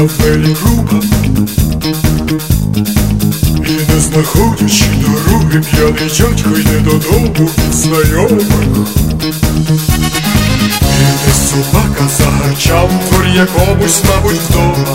кафелі клуба, і не знаходячи дороги, п'яний дядько йде додому від знайомих. І десь собака загарчав, твор якомусь, мабуть, вдома.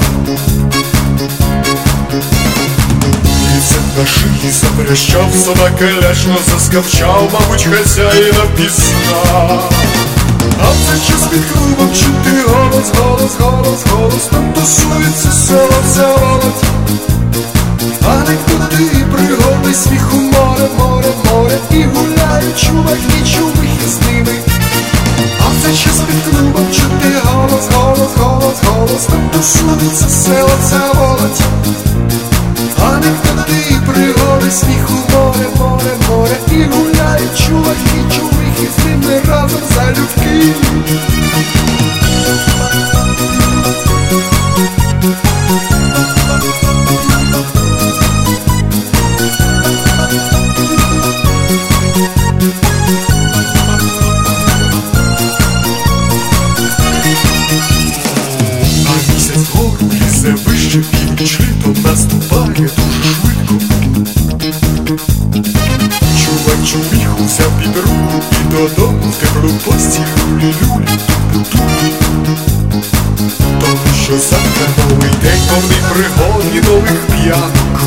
На шиї запрящав, собака ляшно заскавчав, мабуть, хазяїна пісна. А в цей час під клубом чути голос, голос, голос, голос. Там тусується село, вся молодь. Анекдоти і пригоди, сміху море, море, море. І гуляють чуваки, чувихи з ними. А в цей час під клубом чути голос, голос, голос, голос. Там тусується село, вся молодь. Анекдоти і пригоди, сміху море, море, море. І гуляють чуваки, чувихи з ними разом залюбки. А місяць вгору лізе вище, північ літом наступає дуже швидко. Чувак чувіху взяв під руку і додому в теплу постіль люлі-люлі, тупу-тупу. Тому що завтра новий день, повний пригод і нових п'янок.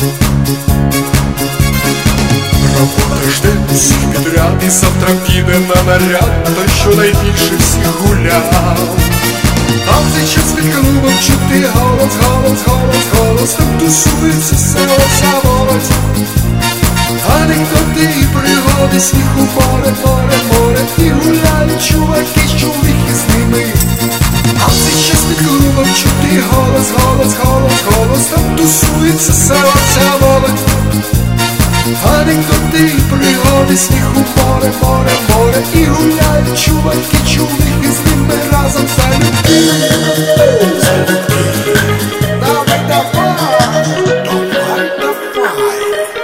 Робота жде усіх підряд, і завтра піде на наряд той, що найбільше всіх гуляв. А в цей час під клубом чути голос, голос, голос, голос. Там тусується село, вся молодь. Анекдоти і пригоди, сміху море, море, море. І гуляють чуваки, чувихи з ними. А в цей час під клубом чути голос, голос, голос, голос. Там тусується село, вся молодь. Анекдоти і пригоди, сміху море, море, море. І гуляють чуваки, чувихи з ними разом залюбки. Давай, давай, давай, давай.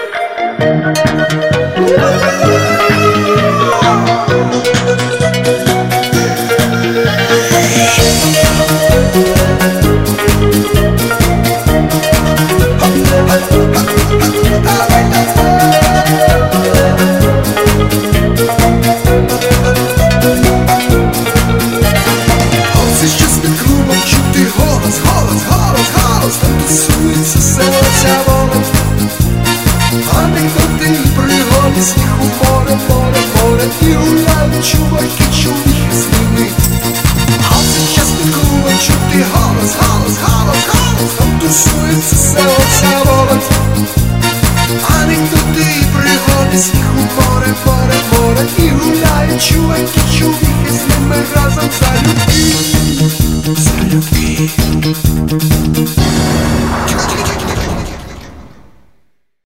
Там тусується село, вся молодь. Анекдоти і пригоди, сміху море, море, море. І гуляють чуваки, чувихи з ними. А в цей час під клубом чути голос, голос, голос, голос. Там тусується село, вся молодь. Анекдоти і пригоди, сміху море, море, море. І гуляють чуваки, чувихи з ними